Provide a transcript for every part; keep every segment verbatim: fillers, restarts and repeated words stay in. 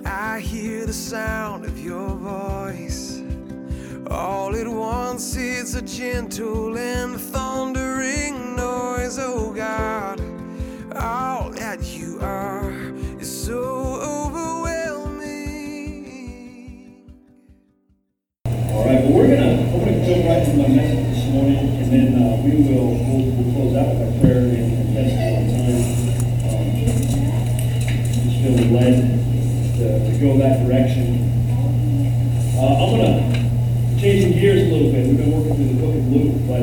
I hear the sound of your voice. All at once it's a gentle and thundering noise. Oh God, all that you are is so overwhelming. All right, well, we're gonna I'm gonna jump right into my message this morning, and then uh, we will we'll, we'll close out with our prayer and confession time. Um, just feeling led to, to go that direction. Uh, I'm gonna changing gears a little bit. We've been working through the book of Luke, but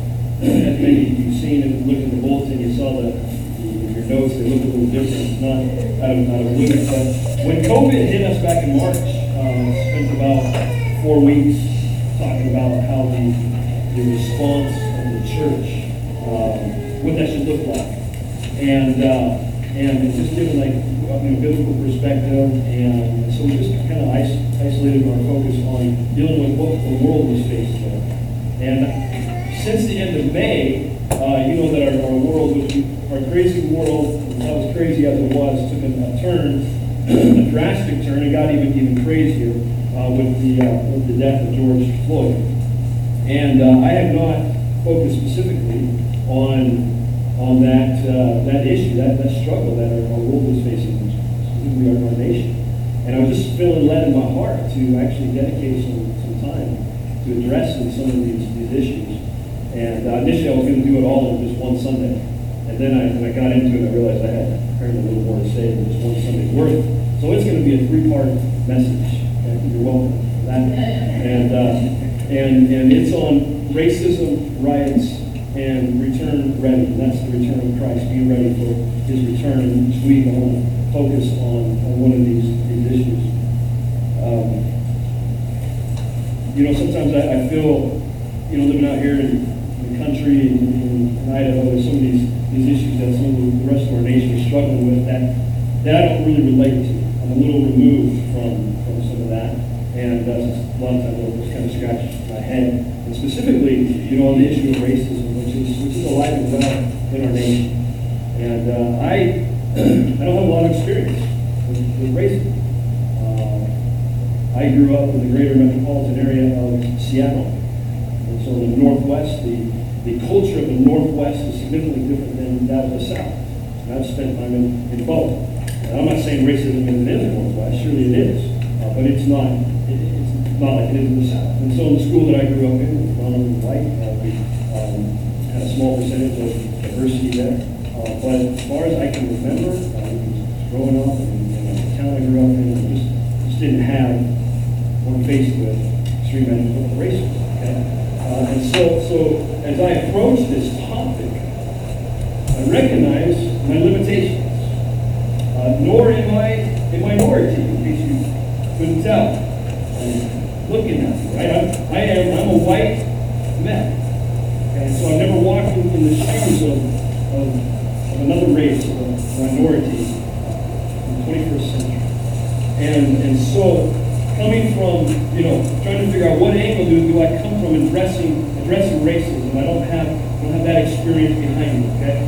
as many of you've seen and looked at the bulletin, you saw the, the your notes. They look a little different, not out of out of Luke. But when COVID hit us back in March, um, spent about four weeks talking about how the the response of the church, um, what that should look like, and uh, and it's just given like I mean, a biblical perspective, and so we just kind of is- isolated our focus on dealing with what the world was facing. And since the end of May, uh, you know that our, our world, which we, our crazy world, not as crazy as it was, took a, a turn, a drastic turn, and got even even crazier uh, with the uh, with the death of George Floyd. And uh, I have not focused specifically on on that uh, that issue, that, that struggle that our, our world is facing, specifically our, our nation. And I was just feeling led in my heart to actually dedicate some, some time to addressing some of these, these issues. And uh, initially I was going to do it all in just one Sunday. And then I, when I got into it, I realized I had apparently a little more to say than just one Sunday's worth. So it's going to be a three-part message. And you're welcome for that. And, uh, and, and it's on racism, riots, and return ready. And that's the return of Christ, being ready for his return. And each week I want to focus on, on one of these, these issues. Um, you know, sometimes I, I feel, you know, living out here in, in the country, in, in Idaho, there's some of these, these issues that some of the rest of our nation is struggling with that, that I don't really relate to. I'm a little removed from, from some of that. And uh, a lot of times I'll just kind of scratch my head. And specifically, you know, on the issue of racism, which is, which is alive and well in our nation. And uh, I I don't have a lot of experience with, with racism. Uh, I grew up in the greater metropolitan area of Seattle. And so in the Northwest, the, the culture of the Northwest is significantly different than that of the South. And I've spent time in, in both. And I'm not saying racism isn't in the Northwest, surely it is. Uh, but it's not, it, it's not like it is in the South. And so in the school that I grew up in, was predominantly white. Uh, we um, had a small percentage of diversity there. Uh, but as far as I can remember, uh, growing up in, in the town I grew up in, I just, just didn't have one faced with extreme ends of racism. Okay? Uh, and so, so as I approach this topic, I recognize my limitations. Uh, nor am I a minority, in case you couldn't tell. I'm looking at me, right? I'm, I am, I'm a white man. Okay? So I've never walked in, in the shoes of, of another race, or a minority, in the twenty-first century. And and so, coming from, you know, trying to figure out what angle do, do I come from addressing addressing racism. I don't have I don't have that experience behind me, okay?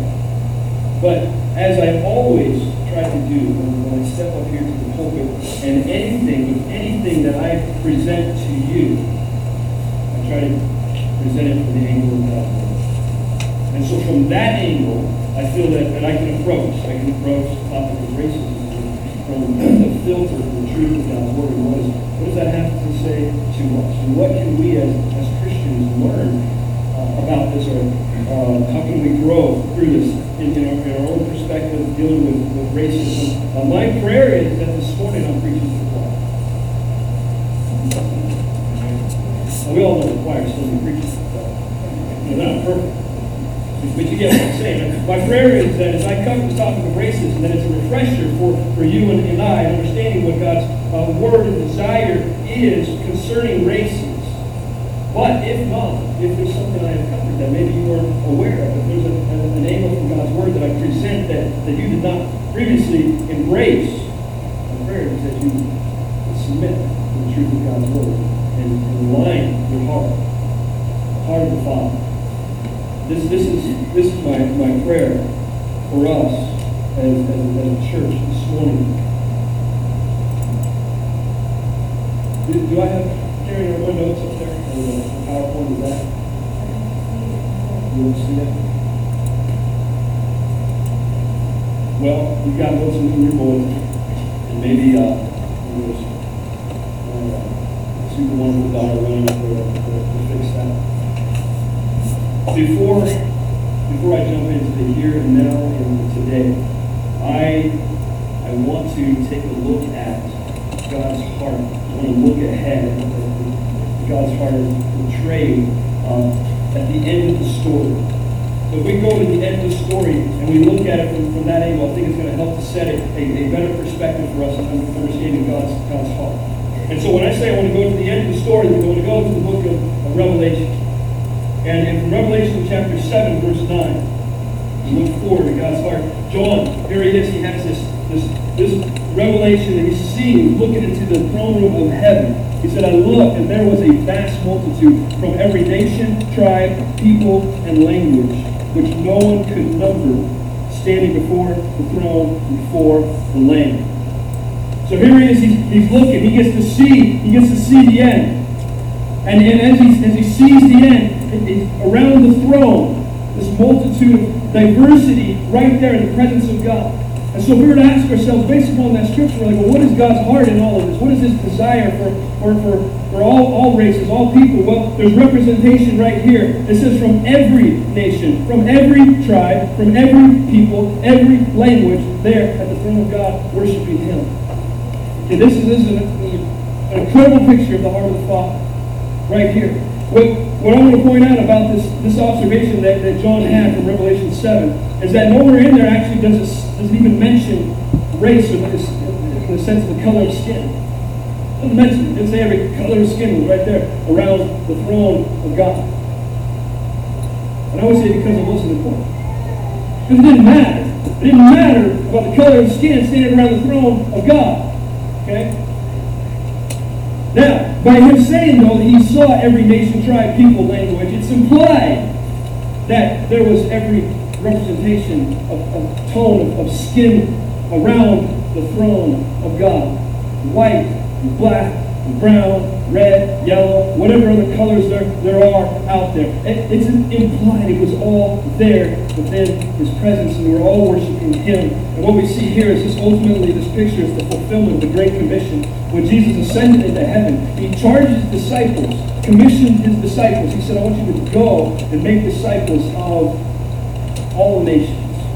But as I always try to do when, when I step up here to the pulpit, and anything, with anything that I present to you, I try to present it from the angle of God's word. And so from that angle, I feel that, that I can approach, I can approach the topic of racism from the filter of the truth of God's word. And what, is, what does that have to say to us? And what can we as, as Christians learn uh, about this, or uh, how can we grow through this in, in, our, in our own perspective, dealing with, with racism? Uh, my prayer is that this morning I'm preaching to the choir. Now, we all know the choir still be preaching, but they're not perfect. But you get what I'm saying. My prayer is that as I come to the topic of racism, that it's a refresher for, for you and, and I, understanding what God's uh, word and desire is concerning races. But if not, if there's something I have covered that maybe you weren't aware of, if there's a, a, an angle from God's word that I present that, that you did not previously embrace, my prayer is that you submit to the truth of God's word and, and align your heart, the heart of the Father. This, this is this is my, my prayer for us as, as, as a church this morning. Do, do I have, Karen, are my notes up there? Or the PowerPoint, is that? You want to see that? Well, you've got notes in your bulletin, and maybe uh, there's uh, super wonderful daughter running up there to, to fix that. Before, before I jump into the here and now and today, I I want to take a look at God's heart. I want to look ahead at God's heart is portrayed um, at the end of the story. So if we go to the end of the story and we look at it from, from that angle, I think it's going to help to set a, a, a better perspective for us in understanding God's, God's heart. And so when I say I want to go to the end of the story, we're going to go to the book of, of Revelation. And in Revelation chapter seven, verse nine, we look forward to God's heart. John, here he is, he has this, this, this revelation, and he's seeing, looking into the throne room of heaven. He said, I looked, and there was a vast multitude from every nation, tribe, people, and language, which no one could number, standing before the throne, before the Lamb. So here he is, he's, he's looking, he gets to see, he gets to see the end. And, and as, he, as he sees the end, it, it, around the throne, this multitude of diversity right there in the presence of God. And so if we were to ask ourselves, based upon that scripture, we're like, well, what is God's heart in all of this? What is his desire for, for, for, for all, all races, all people? Well, there's representation right here. It says from every nation, from every tribe, from every people, every language, there at the throne of God, worshiping him. Okay, this is, this is an, an incredible picture of the heart of the Father, right here. What, what I want to point out about this, this observation that, that John had from Revelation seven is that nowhere in there actually does it, doesn't even mention race or this, in the sense of the color of skin. It doesn't mention it. It didn't say every color of skin was right there around the throne of God. And I always say because it wasn't important. Because it didn't matter. It didn't matter about the color of skin standing around the throne of God. Okay? Now, by him saying, though, that he saw every nation, tribe, people, language, it's implied that there was every representation of, of tone, of, of skin around the throne of God. White, and black, and brown, red, yellow, whatever other colors there, there are out there. It, it's implied it was all there within his presence, and we were all worshiping him. And what we see here is this ultimately, this picture is the fulfillment of the Great Commission. When Jesus ascended into heaven, he charged his disciples, commissioned his disciples. He said, I want you to go and make disciples of all nations.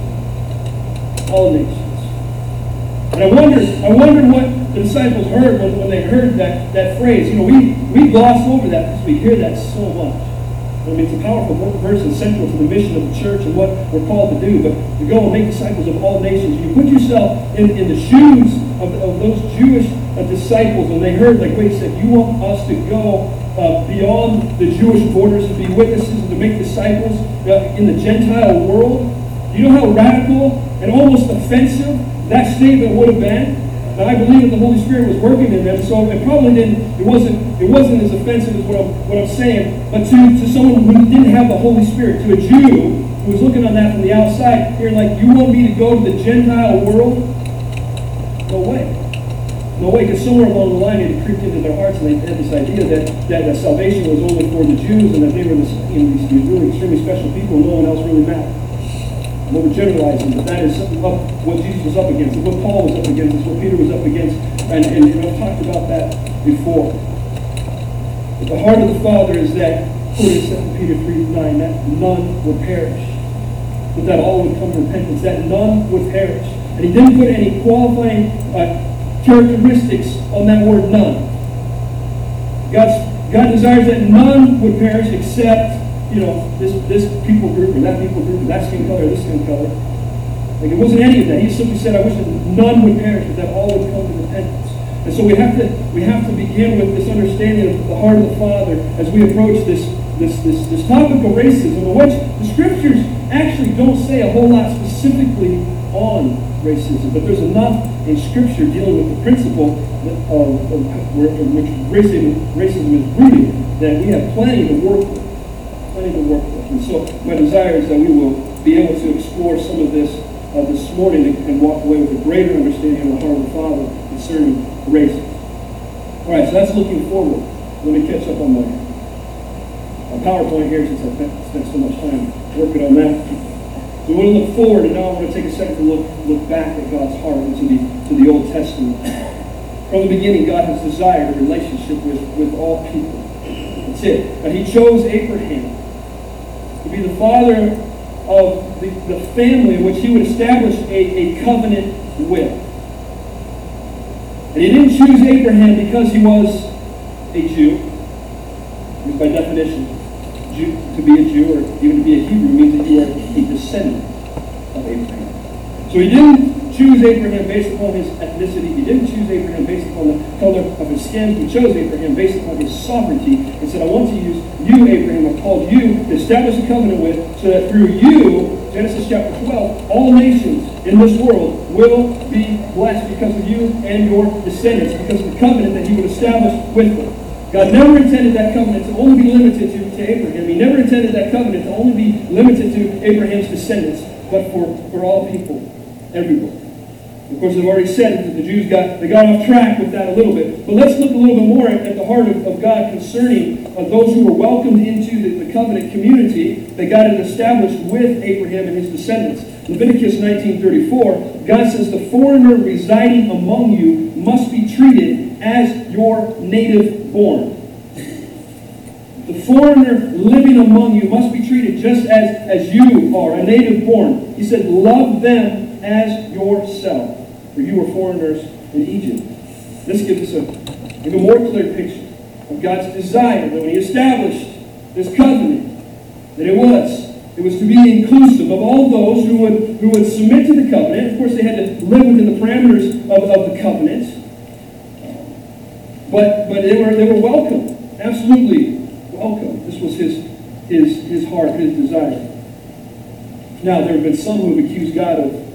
All nations. And I wonder, I wonder what the disciples heard when, when they heard that, that phrase. You know, we, we gloss over that because we hear that so much. I mean, it's a powerful verse and central to the mission of the church and what we're called to do. But to go and make disciples of all nations, you put yourself in, in the shoes of, of those Jewish uh, disciples, and they heard, like, wait a second, you want us to go uh, beyond the Jewish borders to be witnesses and to make disciples uh, in the Gentile world? Do you know how radical and almost offensive that statement would have been? Now, I believe that the Holy Spirit was working in them, so it probably didn't, it wasn't, it wasn't as offensive as what I'm, what I'm saying, but to, to someone who didn't have the Holy Spirit, to a Jew who was looking on that from the outside, hearing like, you want me to go to the Gentile world? No way. No way, because somewhere along the line it creeped into their hearts and they had this idea that, that, that salvation was only for the Jews and that they were this, you know, these, these really extremely special people and no one else really mattered. I'm overgeneralizing, but that is what, what Jesus was up against. It's what Paul was up against. It's what Peter was up against. And, and, and I've talked about that before. But the heart of the Father is that, according to Second Peter three nine, that none would perish. But that all would come to repentance. That none would perish. And he didn't put any qualifying uh, characteristics on that word none. God's, God desires that none would perish except, you know, this this people group or that people group or that skin color or this skin color. Like it wasn't any of that. He simply said, I wish that none would perish, but that all would come to repentance. And so we have to we have to begin with this understanding of the heart of the Father as we approach this this this, this topic of racism, in which the scriptures actually don't say a whole lot specifically on racism, but there's enough in Scripture dealing with the principle of, of, of which racism, racism is rooted that we have plenty to work with. Plenty to work with. And so my desire is that we will be able to explore some of this uh, this morning and, and walk away with a greater understanding of the heart of the Father concerning racism. All right, so that's looking forward. Let me catch up on my, my PowerPoint here since I spent so much time working on that. So we want to look forward, and now I want to take a second to look look back at God's heart into the to the Old Testament. From the beginning, God has desired a relationship with, with all people. That's it. Now, He chose Abraham to be the father of the, the family in which He would establish a, a covenant with. And He didn't choose Abraham because he was a Jew. Because by definition, Jew, to be a Jew or even to be a Hebrew means that you are a descendant of Abraham. So He didn't choose Abraham based upon his ethnicity. He didn't choose Abraham based upon the color of his skin. He chose Abraham based upon his sovereignty and said, I want to use you, Abraham. I've called you to establish a covenant with, so that through you, Genesis chapter twelve, all nations in this world will be blessed because of you and your descendants, because of the covenant that He would establish with them. God never intended that covenant to only be limited to, to Abraham. He never intended that covenant to only be limited to Abraham's descendants, but for, for all people, everywhere. Of course, I've already said that the Jews got they got off track with that a little bit. But let's look a little bit more at, at the heart of, of God concerning uh, those who were welcomed into the, the covenant community that God had established with Abraham and his descendants. Leviticus nineteen thirty-four, God says, the foreigner residing among you must be treated as your native born. The foreigner living among you must be treated just as, as you are, a native born. He said, love them as yourself, for you were foreigners in Egypt. This gives us a even more clear picture of God's desire that when He established this covenant, that it was it was to be inclusive of all those who would who would submit to the covenant. Of course, they had to live within the parameters of, of the covenant, but but they were they were welcome, absolutely welcome. This was His his his heart, His desire. Now, there have been some who have accused God of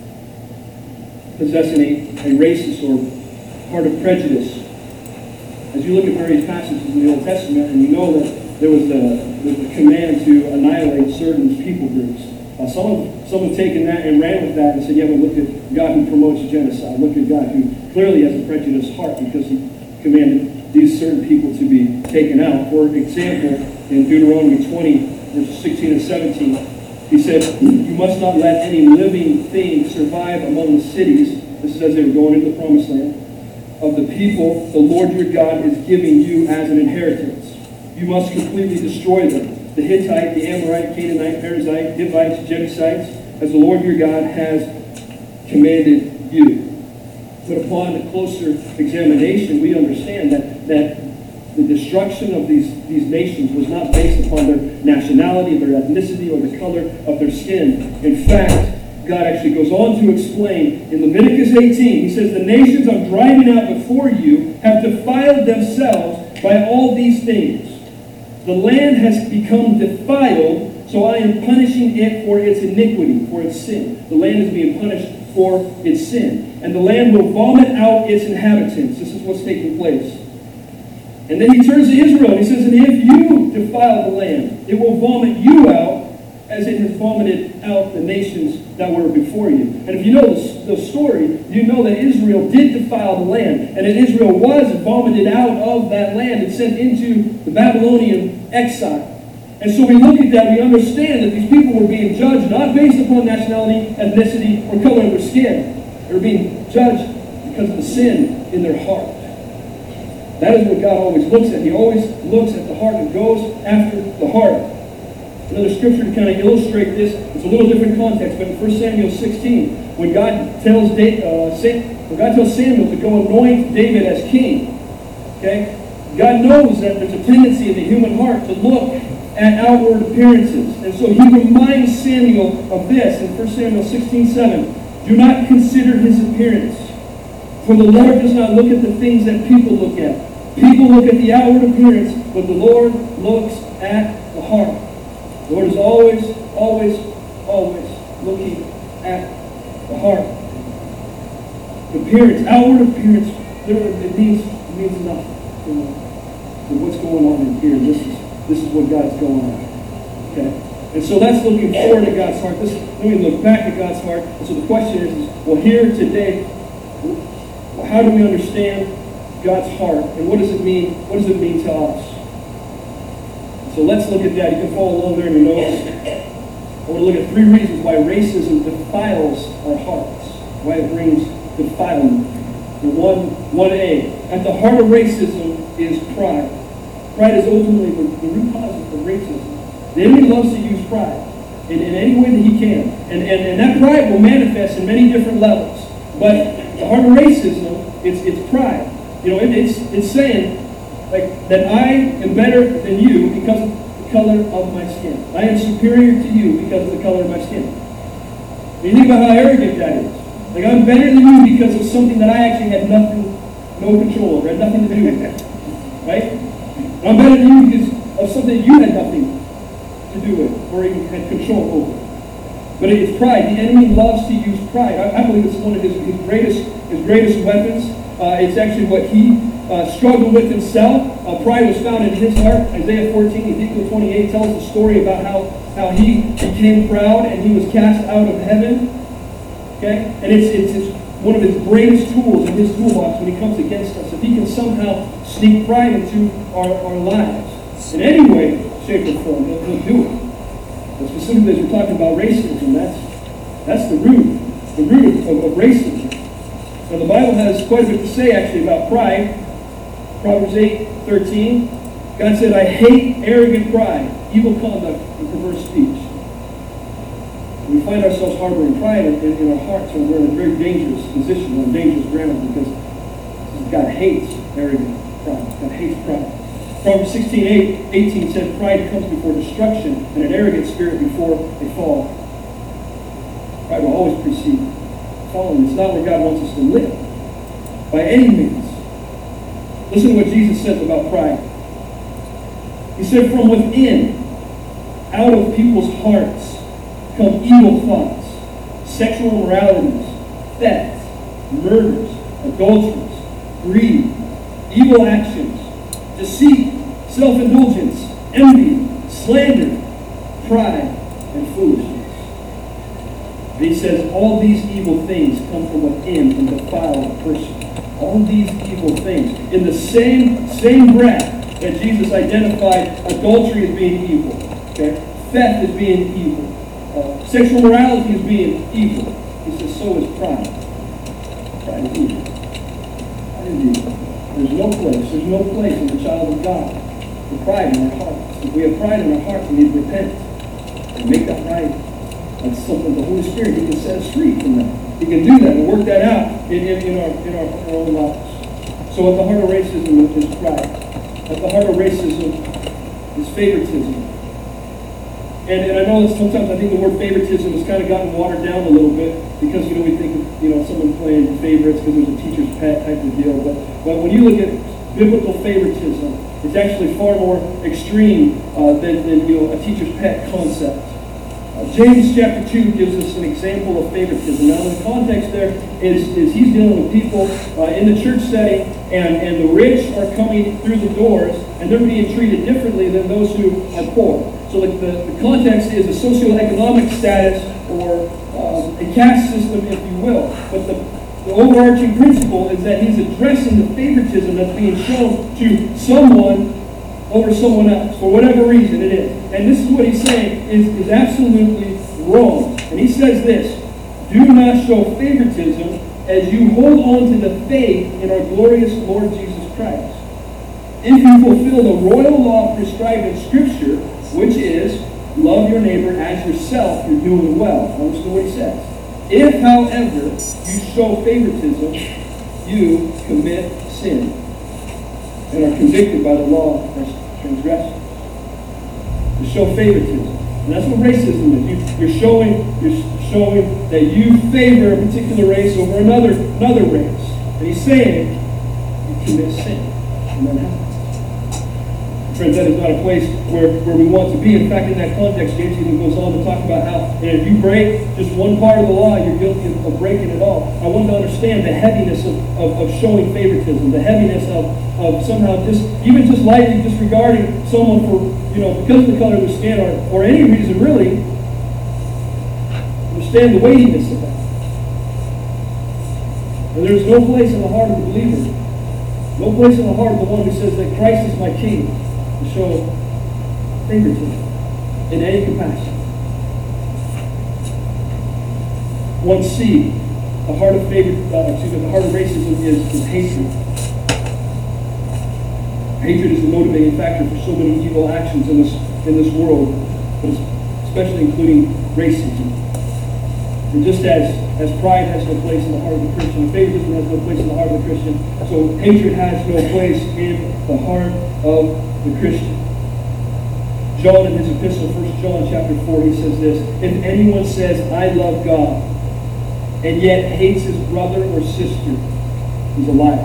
possessing a, a racist or heart of prejudice. As you look at various passages in the Old Testament, and you know that there was a, the command to annihilate certain people groups. Uh, some, have, some have taken that and ran with that and said, yeah, but look at God who promotes genocide. Look at God who clearly has a prejudiced heart because He commanded these certain people to be taken out. For example, in Deuteronomy twenty, verses sixteen and seventeen, He said, you must not let any living thing survive among the cities. This is as they were going into the promised land. Of the people the Lord your God is giving you as an inheritance. You must completely destroy them. The Hittite, the Amorite, Canaanite, Perizzite, Hivites, Jebusites, as the Lord your God has commanded you. But upon a closer examination, we understand that, that the destruction of these, these nations was not based upon their nationality, their ethnicity, or the color of their skin. In fact, God actually goes on to explain in Leviticus eighteen, He says, the nations I'm driving out before you have defiled themselves by all these things. The land has become defiled, so I am punishing it for its iniquity, for its sin. The land is being punished for its sin. And the land will vomit out its inhabitants. This is what's taking place. And then He turns to Israel and He says, and if you defile the land, it will vomit you out as it has vomited out the nations that were before you. And if you know the, the story, you know that Israel did defile the land, and that Israel was vomited out of that land and sent into the Babylonian exile. And so we look at that, we understand that these people were being judged not based upon nationality, ethnicity, or color of their skin. They were being judged because of the sin in their heart. That is what God always looks at. He always looks at the heart and goes after the heart. Another scripture to kind of illustrate this, it's a little different context, but in First Samuel sixteen, when God tells uh, when God tells Samuel to go anoint David as king, okay, God knows that there's a tendency in the human heart to look at outward appearances. And so He reminds Samuel of this in First Samuel sixteen seven. Do not consider his appearance, for the Lord does not look at the things that people look at. People look at the outward appearance, but the Lord looks at the heart. The Lord is always, always, always looking at the heart. Appearance, outward appearance, it means, it means nothing. You know, but what's going on in here? This is this is what God's going on. Okay? And so that's looking forward to God's heart. This, let me look back at God's heart. And so the question is, is well, here today, how do we understand God's heart, and what does it mean? What does it mean to us? So let's look at that. You can follow along there in your notes. I want to look at three reasons why racism defiles our hearts, why it brings defilement. And one, one A, at the heart of racism is pride. Pride is ultimately the, the root cause of racism. The enemy loves to use pride in, in any way that he can. And, and, and that pride will manifest in many different levels. But the heart of racism, it's, it's pride. You know, it, it's, it's saying like that I am better than you because of the color of my skin. I am superior to you because of the color of my skin. And you think about how arrogant that is. Like, I'm better than you because of something that I actually had nothing, no control over, had nothing to do with that. Right? I'm better than you because of something that you had nothing to do with or even had control over. But it's pride. The enemy loves to use pride. I, I believe it's one of his, his greatest his greatest weapons. Uh, it's actually what he uh, struggled with himself. Uh, pride was found in his heart. Isaiah fourteen, Ezekiel twenty-eight tells the story about how, how he became proud and he was cast out of heaven. Okay? And it's, it's, it's one of his greatest tools in his toolbox when he comes against us. If he can somehow sneak pride into our, our lives in any way, shape, or form, he'll, he'll do it. But specifically, as we're talking about racism, that's, that's the root, the root of, of, of racism. Now, the Bible has quite a bit to say, actually, about pride. Proverbs eight thirteen, God said, I hate arrogant pride, evil conduct, and perverse speech. We find ourselves harboring pride in, in, in our hearts, and we're in a very dangerous position, on dangerous ground, because God hates arrogant pride. God hates pride. Proverbs sixteen eighteen said, pride comes before destruction, and an arrogant spirit before a fall. Pride will always precede falling. It's not where God wants us to live, by any means. Listen to what Jesus says about pride. He said, from within, out of people's hearts, come evil thoughts, sexual immoralities, theft, murders, adulteries, greed, evil actions, deceit, self-indulgence, envy, slander, pride, and foolishness. And he says all these evil things come from within and defile a person. All these evil things. In the same, same breath that Jesus identified adultery as being evil, okay? Theft as being evil, Uh, sexual morality is being evil. He says, so is pride. Pride is evil. Pride is evil. There's no place, there's no place in the child of God for pride in our hearts. If we have pride in our hearts, we need to repent and make that right. That's something the Holy Spirit, He can set us free from that. He can do that and work that out in, in, in, our, in, our, in our own lives. So at the heart of racism is pride. At the heart of racism is favoritism. And, and I know that sometimes I think the word favoritism has kind of gotten watered down a little bit because, you know, we think of, you know, someone playing favorites because there's a teacher's pet type of deal. But, but when you look at biblical favoritism, it's actually far more extreme uh, than, than, you know, a teacher's pet concept. Uh, James chapter two gives us an example of favoritism. Now, the context there is, is he's dealing with people uh, in the church setting, and, and the rich are coming through the doors, and they're being treated differently than those who are poor. So the, the, the context is a socioeconomic status or um, a caste system, if you will. But the, the overarching principle is that he's addressing the favoritism that's being shown to someone over someone else, for whatever reason it is. And this is what he's saying is, is absolutely wrong. And he says this, do not show favoritism as you hold on to the faith in our glorious Lord Jesus Christ. If you fulfill the royal law prescribed in Scripture, which is, love your neighbor as yourself, you're doing well. Notice what he says. If, however, you show favoritism, you commit sin and are convicted by the law as transgressors. To show favoritism. And that's what racism is. You, you're showing you're showing that you favor a particular race over another, another race. And he's saying, you commit sin. And that happens. Friends, that is not a place where, where we want to be. In fact, in that context, James even goes on to talk about how, you know, if you break just one part of the law, you're guilty of, of breaking it all. I want to understand the heaviness of, of, of showing favoritism, the heaviness of, of somehow just, even just lightly disregarding someone for, you know, because of the color of their skin or, or any reason really. Understand the weightiness of that. And there's no place in the heart of the believer No place in the heart of the one who says that Christ is my king to show favoritism in any capacity. one C, the heart of favor, uh, excuse me, the heart of racism is, is hatred. Hatred is the motivating factor for so many evil actions in this in this world, but especially including racism. And just as, as pride has no place in the heart of the Christian, favoritism has no place in the heart of the Christian, so hatred has no place in the heart of the Christian. John in his epistle, First John chapter four, he says this, if anyone says, I love God, and yet hates his brother or sister, he's a liar.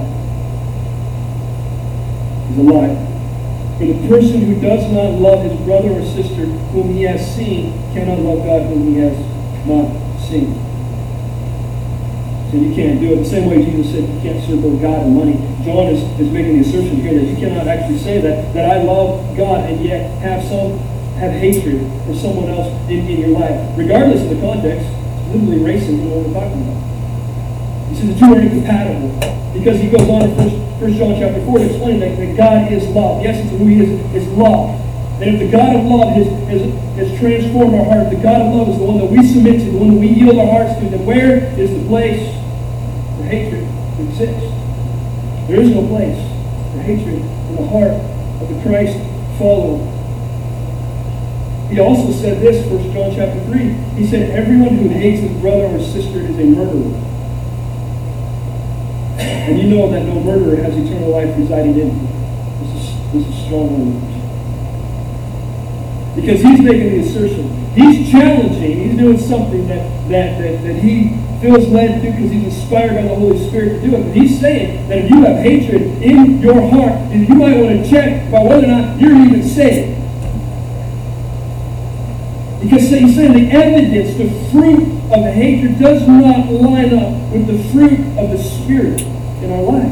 He's a liar. For the person who does not love his brother or sister whom he has seen cannot love God whom he has not seen. So you can't do it. The same way Jesus said you can't serve both God and money. John is, is making the assertion here that you cannot actually say that, that I love God and yet have some have hatred for someone else in, in your life. Regardless of the context, it's literally racism what we're talking about. He says the two are incompatible. Because he goes on in First, First John chapter four to explain that, that God is love. The essence of who he is is love. And if the God of love has, has, has transformed our heart, the God of love is the one that we submit to, the one that we yield our hearts to, then where is the place for hatred to exist? There is no place for hatred in the heart of the Christ follower. He also said this, First John chapter three. He said, everyone who hates his brother or sister is a murderer. And you know that no murderer has eternal life residing in him. This is, this is strong language. Because he's making the assertion. He's challenging. He's doing something that, that, that, that he feels led to do because he's inspired by the Holy Spirit to do it. But he's saying that if you have hatred in your heart, you might want to check about whether or not you're even saved. Because he's saying the evidence, the fruit of the hatred does not line up with the fruit of the Spirit in our life.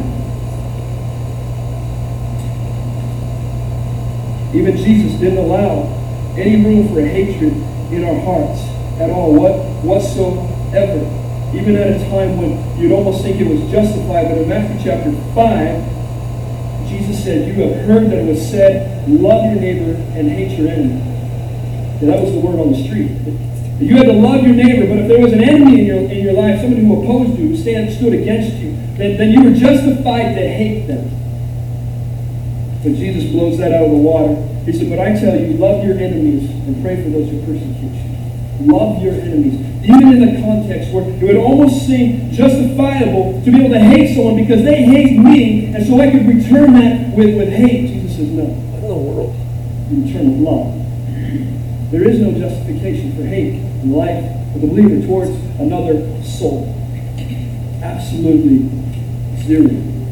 Even Jesus didn't allow any room for hatred in our hearts at all, what whatsoever. Even at a time when you'd almost think it was justified, but in Matthew chapter five, Jesus said, you have heard that it was said, love your neighbor and hate your enemy. And that was the word on the street. You had to love your neighbor, but if there was an enemy in your in your life, somebody who opposed you, who stand, stood against you, then, then you were justified to hate them. But Jesus blows that out of the water. He said, but I tell you, love your enemies and pray for those who persecute you. Love your enemies. Even in the context where it would almost seem justifiable to be able to hate someone because they hate me, and so I could return that with, with hate. Jesus says, no. What in the world? You return with love. There is no justification for hate in the life of the believer towards another soul. Absolutely zero.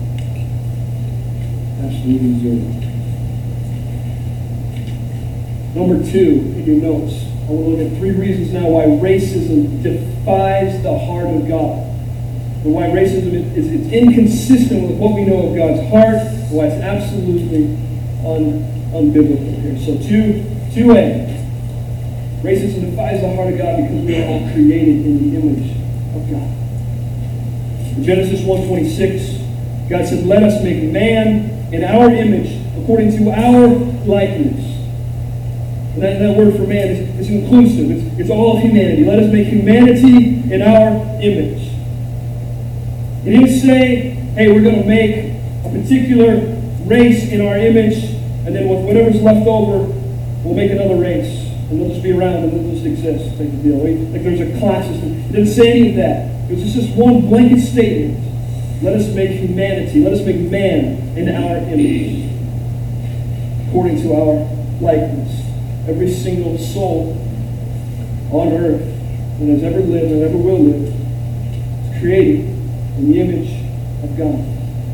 Absolutely zero. Number two, in your notes, I want to look at three reasons now why racism defies the heart of God. And why racism is, is inconsistent with what we know of God's heart, and why it's absolutely un, unbiblical here. So two, two A. Racism defies the heart of God because we are all created in the image of God. In Genesis one twenty-six, God said, let us make man in our image according to our likeness. And that, that word for man is, is inclusive. It's, it's all of humanity. Let us make humanity in our image. He didn't say, hey, we're going to make a particular race in our image, and then with whatever's left over, we'll make another race. And they'll just be around and they'll just exist. Take the deal. Like there's a class system. It didn't say any of that. It was just this one blanket statement. Let us make humanity. Let us make man in our image. According to our likeness. Every single soul on earth that has ever lived and ever will live is created in the image of God.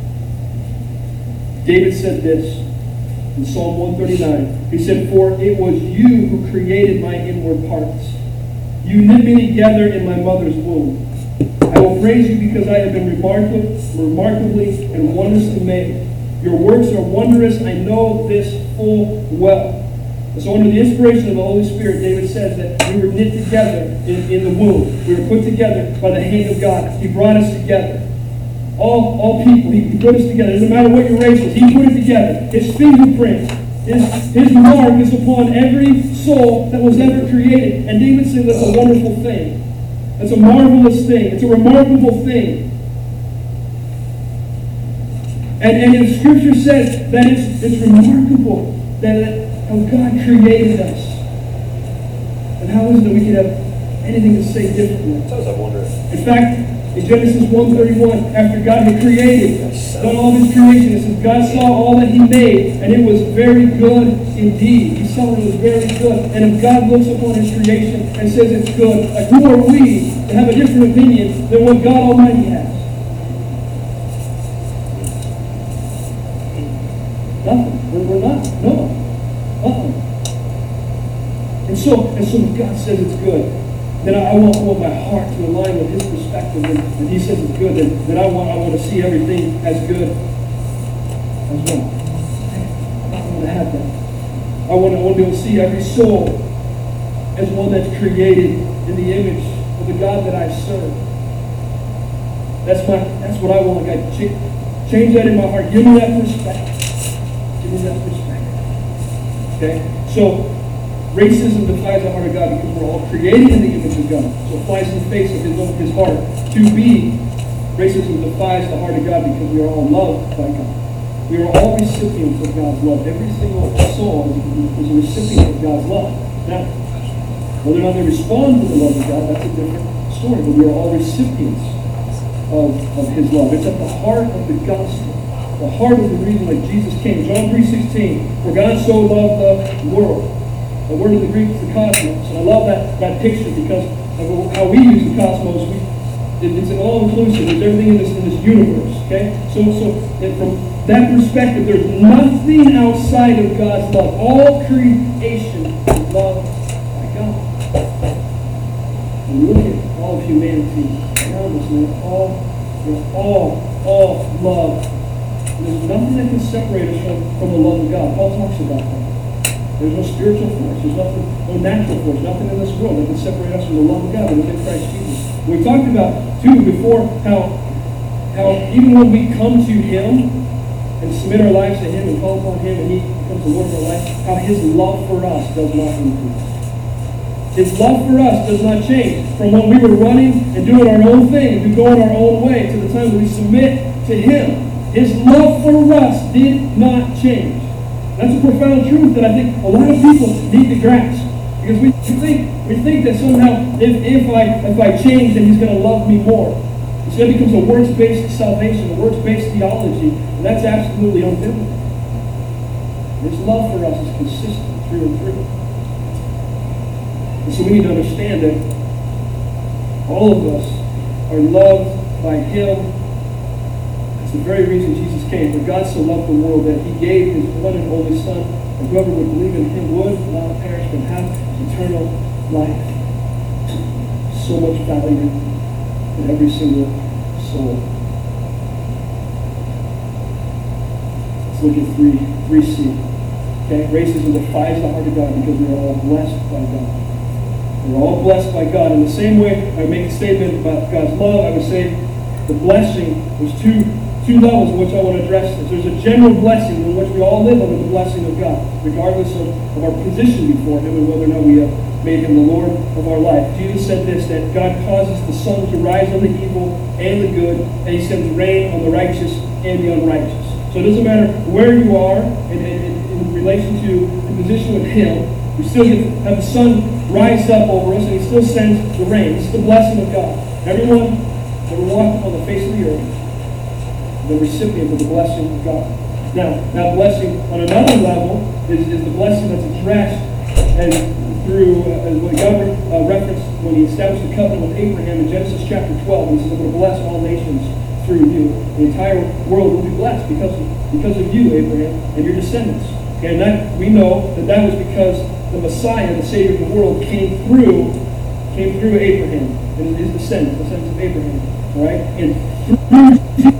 David said this in Psalm one thirty-nine. He said, for it was you who created my inward parts. You knit me together in my mother's womb. I will praise you because I have been remarkably, remarkably and wondrously made. Your works are wondrous. I know this full well. And so under the inspiration of the Holy Spirit, David says that we were knit together in, in the womb. We were put together by the hand of God. He brought us together. all, all people. He, he put us together. It doesn't matter what your race is. He put it together. His fingerprint, his, his mark is upon every soul that was ever created. And David said that's a wonderful thing. That's a marvelous thing. It's a remarkable thing. And, and the Scripture says that it's, it's remarkable that how God created us. And how is it that we could have anything to say differently? Sometimes I wonder. In fact, in Genesis one thirty-one, after God had created, done all of his creation, it says God saw all that he made, and it was very good indeed. He saw it was very good. And if God looks upon his creation and says it's good, like who are we to have a different opinion than what God Almighty has? Nothing. We're, we're not. No. Uh-uh. And so, and so if God says it's good, then I, I, want, I want my heart to align with his perspective. And, and he says it's good, then, then I want I want to see everything as good as well. I want to have that. I want, I want to be able to see every soul as one that's created in the image of the God that I serve. That's my that's what I want. God, change, change that in my heart. Give me that perspective. Give me that perspective. Okay? So racism defies the heart of God because we're all created in the image of God. So it flies in the face of his, own, his heart. To be, racism defies the heart of God because we are all loved by God. We are all recipients of God's love. Every single soul is a recipient of God's love. Now, whether or not they respond to the love of God, that's a different story. But we are all recipients of, of his love. It's at the heart of the gospel. The heart of the reason that Jesus came. John three sixteen, for God so loved the world. The word of the Greek is the cosmos. And I love that, that picture because of how we use the cosmos. We, it, it's an all-inclusive. There's everything in this, in this universe. Okay? So, so from that perspective, there's nothing outside of God's love. All creation is loved by God. And look at all of humanity around us, man. All, they're all, all love. And there's nothing that can separate us from, from the love of God. Paul talks about that. There's no spiritual force. There's nothing, no natural force, nothing in this world that can separate us from the love of God within Christ Jesus. We talked about, too, before how, how even when we come to him and submit our lives to him and call upon him and he becomes the Lord of our life, how his love for us does not increase. His love for us does not change. From when we were running and doing our own thing and going our own way to the time that we submit to him, his love for us did not change. That's a profound truth that I think a lot of people need to grasp. Because we think we think that somehow if, if I if I change, then he's going to love me more. Instead, it becomes a works-based salvation, a works-based theology, and that's absolutely unbiblical. His love for us is consistent through and through. And so we need to understand that all of us are loved by him. It's the very reason Jesus came. For God so loved the world that he gave his one and only Son, and whoever would believe in him would not perish but have eternal life. So much value in every single soul. Let's look at three, three C. Okay? Racism defies the heart of God because we are all blessed by God. We're all blessed by God. In the same way I make a statement about God's love, I would say the blessing was two Two levels in which I want to address this. There's a general blessing in which we all live under the blessing of God, regardless of, of our position before him and whether or not we have made him the Lord of our life. Jesus said this, that God causes the sun to rise on the evil and the good, and he sends rain on the righteous and the unrighteous. So it doesn't matter where you are in, in, in relation to the position with him, we still get, have the sun rise up over us, and he still sends the rain. This is the blessing of God. Everyone that will walk on the face of the earth, the recipient of the blessing of God. Now, now blessing on another level is, is the blessing that's addressed and through uh, what God uh, referenced when he established the covenant with Abraham in Genesis chapter twelve. He says, I'm going to bless all nations through you. The entire world will be blessed because of, because of you, Abraham, and your descendants. Okay, and that, we know that that was because the Messiah, the Savior of the world, came through came through Abraham and his descendants, the descendants of Abraham. All right? And through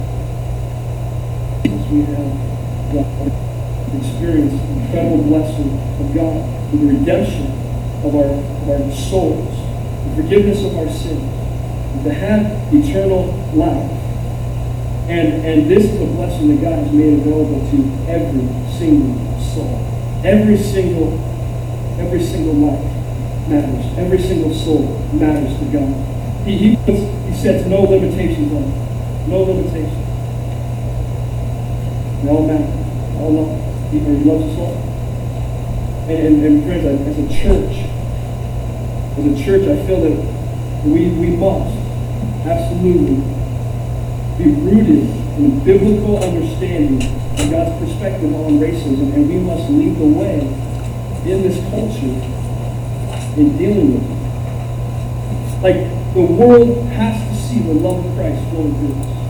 we have experienced the incredible blessing of God, the redemption of our, of our souls, the forgiveness of our sins, and to have eternal life. And, and this is a blessing that God has made available to every single soul. Every single, every single life matters. Every single soul matters to God. He, he, puts, he sets no limitations on it. No limitations. They all matter. All love. He, he loves us all. And, and, and friends, as a church, as a church, I feel that we, we must absolutely be rooted in a biblical understanding of God's perspective on racism, and we must lead the way in this culture in dealing with it. Like, the world has to see the love of Christ flowing through us.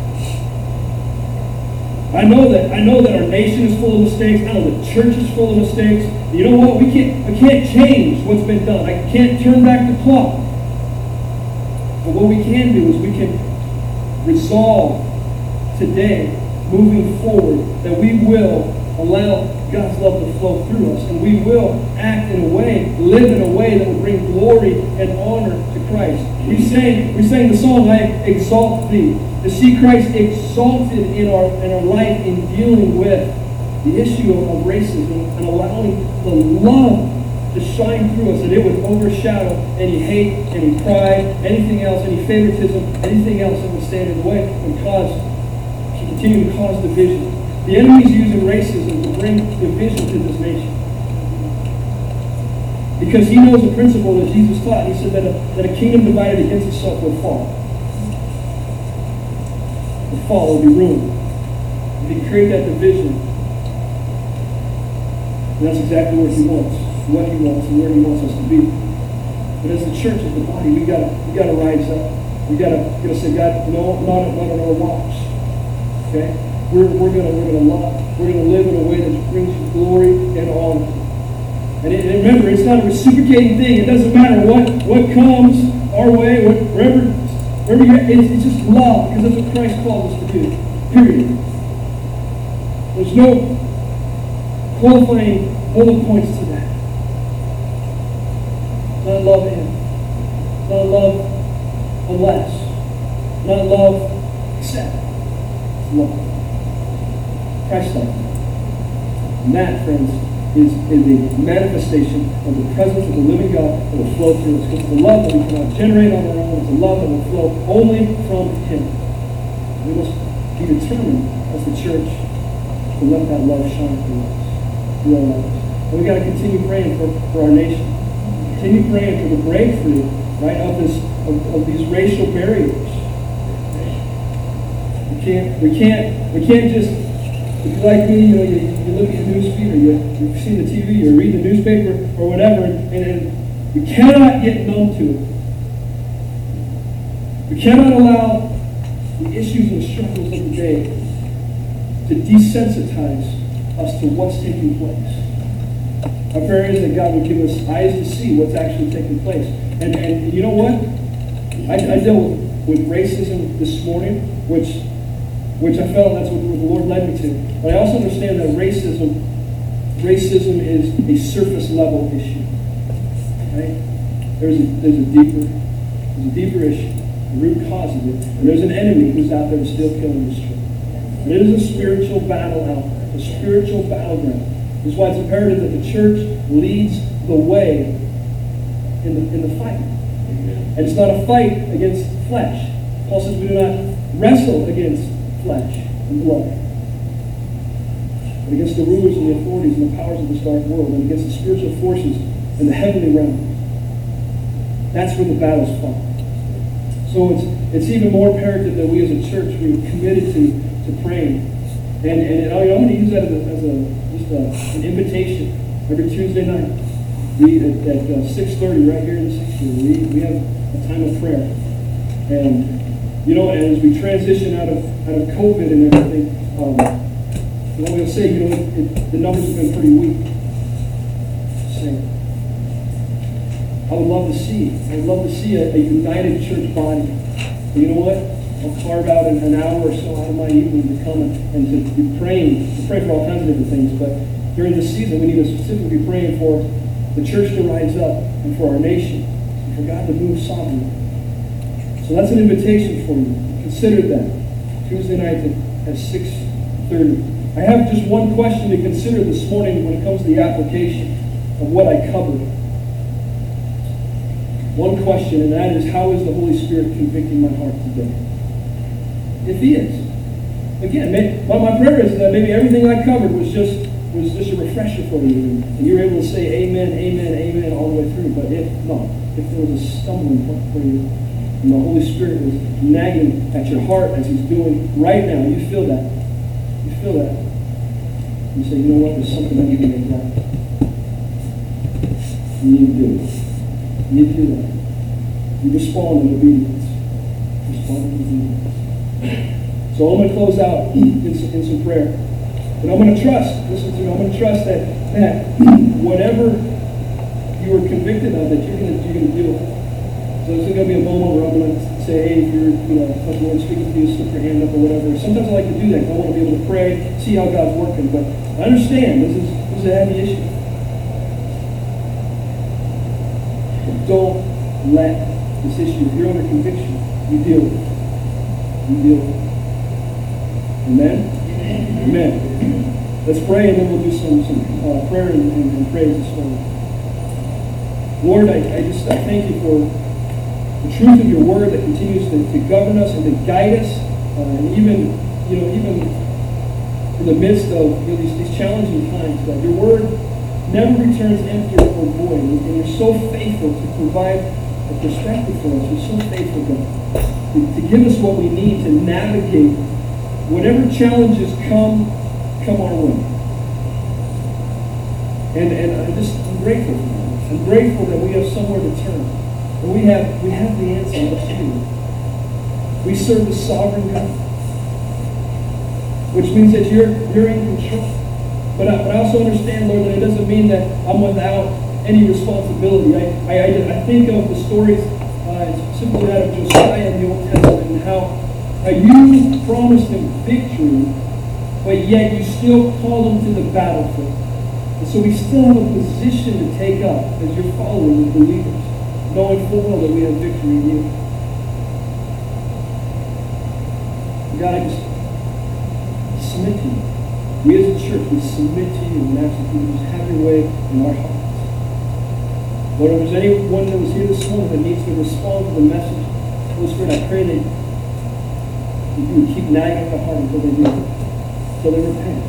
I know that I know that our nation is full of mistakes. I know the church is full of mistakes. You know what? We can't we can't change what's been done. I can't turn back the clock. But what we can do is we can resolve today, moving forward, that we will allow God's love to flow through us, and we will act in a way, live in a way that will bring glory and honor to Christ. We sang, we sang the song, I exalt thee. To see Christ exalted in our in our life in dealing with the issue of, of racism and allowing the love to shine through us, that it would overshadow any hate, any pride, anything else, any favoritism, anything else that would stand in the way and cause, continue to cause division. The enemy's using racism to bring division to this nation. Because he knows the principle that Jesus taught. He said that a, that a kingdom divided against itself will fall. The fall will be ruined. If he create that division, and that's exactly what he wants, what he wants, and where he wants us to be. But as the church, as the body, we gotta we gotta rise up. We gotta gotta say, God, no, not not on our watch. Okay, we're we're gonna we're gonna love. We're gonna live in a way that brings you glory and honor. And, it, and remember, it's not a reciprocating thing. It doesn't matter what what comes our way, what, wherever. It's, it's just love, because that's what Christ calls us to do. Period. There's no qualifying bullet points to that. Not love him. Not love unless. Not love except. It's love. Christ love. And that, friends, is, is a manifestation of the presence of the living God that will flow through us. It's the love that we cannot generate on our own. It's the love that will flow only from him. We must be determined as the church to let that love shine through us, through our lives. And we've got to continue praying for, for our nation. Continue praying for the breakthrough, right, of this of, of these racial barriers. We can't we can't we can't just, if you're like me, you know, you, you look at the news feed, or you, you see the T V, or read the newspaper, or whatever, and, and you cannot get numb to it. We cannot allow the issues and struggles of the day to desensitize us to what's taking place. Our prayer is that God would give us eyes to see what's actually taking place. And, and you know what? I, I dealt with, with racism this morning, which which I felt that's what the Lord led me to. But I also understand that racism, racism is a surface level issue. Right? There's a there's a deeper, there's a deeper issue, the root cause of it. And there's an enemy who's out there still killing this truth. And it is a spiritual battle out there, a spiritual battleground. This is why it's imperative that the church leads the way in the in the fight. And it's not a fight against flesh. Paul says we do not wrestle against flesh and blood, but against the rulers and the authorities and the powers of this dark world, and against the spiritual forces in the heavenly realm. That's where the battle's fought. So it's it's even more imperative that we as a church be committed to to praying. And and I'm going to use that as a, as a just a, an invitation every Tuesday night. We at, at uh, six thirty right here in the sanctuary, we we have a time of prayer. And you know, and as we transition out of out of COVID and everything, um, I'm going to say, you know, it, it, the numbers have been pretty weak. So, I would love to see, I would love to see a, a united church body. And you know what? I'll carve out an, an hour or so out of my evening to come and, and to be praying, to pray for all kinds of different things. But during this season, we need to specifically be praying for the church to rise up and for our nation and for God to move sovereignly. So that's an invitation for you. Consider that. Tuesday night at, at six thirty. I have just one question to consider this morning when it comes to the application of what I covered. One question, and that is, how is the Holy Spirit convicting my heart today? If He is. Again, may, well, my prayer is that maybe everything I covered was just was just a refresher for you, and you were able to say amen, amen, amen all the way through. But if not, if there was a stumbling point for you, and the Holy Spirit was nagging at your heart as He's doing right now, you feel that. You feel that. You say, you know what, there's something I need to make right. You need to do it. You need to do that. You respond in obedience. Respond in obedience. So I'm going to close out in some, in some prayer. But I'm going to trust, listen to me, I'm going to trust that, that whatever you were convicted of, that you're going to, you're going to deal with. So there's going to be a moment where I'm going to say, hey, if you're, you know, if the Lord speaking to you, slip your hand up or whatever. Sometimes I like to do that because I want to be able to pray, see how God's working. But I understand this is, this is a heavy issue. But don't let this issue, if you're under conviction, you deal with it. You deal with it. Amen? Amen. Amen. Let's pray and then we'll do some, some uh, prayer and, and, and praise this morning. Lord, I, I just I thank you for the truth of your word that continues to, to govern us and to guide us, uh, and even, you know, even in the midst of, you know, these, these challenging times, God, your word never returns empty or void, and, and you're so faithful to provide a perspective for us. You're so faithful, God, to, to give us what we need to navigate whatever challenges come, come our way. And and I'm just I'm grateful for that. I'm grateful that we have somewhere to turn. And we have we have the answer. It's you. We serve the sovereign God, which means that you're you're in control. But I, but I also understand, Lord, that it doesn't mean that I'm without any responsibility. I I, I, I think of the stories, uh, specifically that of Josiah in the Old Testament, and how uh, you promised him victory, but yet you still called him to the battlefield. And so we still have a position to take up as your followers and believers, knowing full well that we have victory in you. God, I just submit to you. We as a church, we submit to you and ask that you just have your way in our hearts. Lord, if there's anyone that was here this morning that needs to respond to the message, Holy Spirit, I pray that you would keep nagging at the heart until they do, until they repent.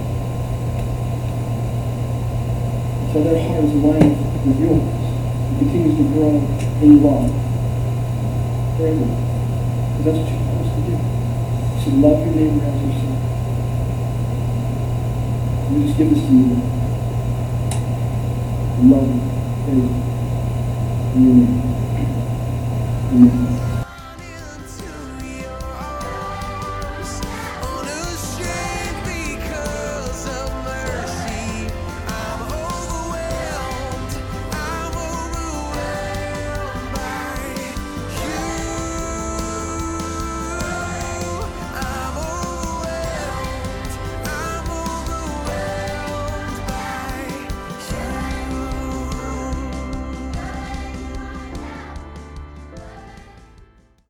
Until their heart is aligned with yours and continues to grow in love forever. Because that's what you want us to do. You should love your neighbor as yourself. We just give this to you, Lord. Love you. Praise you. In your name. Amen.